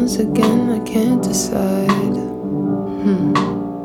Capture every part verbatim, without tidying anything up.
once again I can't decide. Hmm.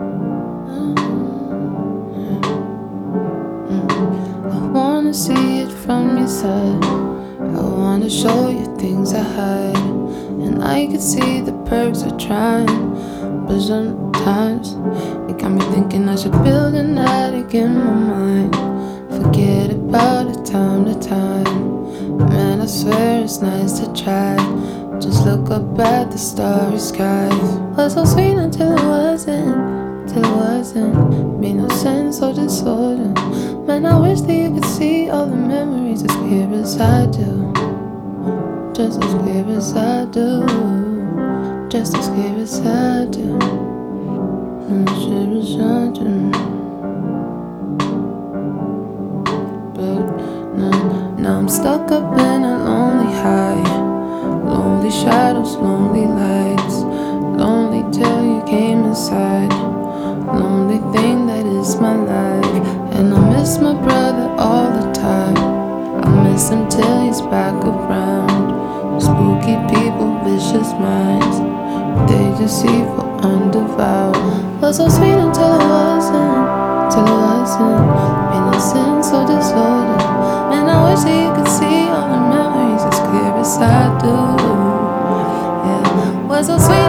I wanna see it from your side. I wanna show you things I hide. And I can see the perks of trying, but sometimes it got me thinking I should build an attic in my mind. Forget about it time to time. Man, I swear it's nice to try. Just look up at the starry skies. Was so sweet until it wasn't, till it wasn't. Made no sense or disorder. Man, I wish that you could see all the memories as clear as I do. Just as clear as I do. Just as clear as I do. As clear as I do. But now, now I'm stuck up in a lonely high. Lonely shadows, lonely lights. Lonely till you came inside. Lonely thing that is my life. And I miss my brother all the time. I miss him till he's back around. Spooky people, vicious minds. They just evil, undevoured. Was so sweet until it wasn't, till it wasn't. Made no sense or disorder. Man, I wish that you could see all the memories as clear as I do. Yeah, was so sweet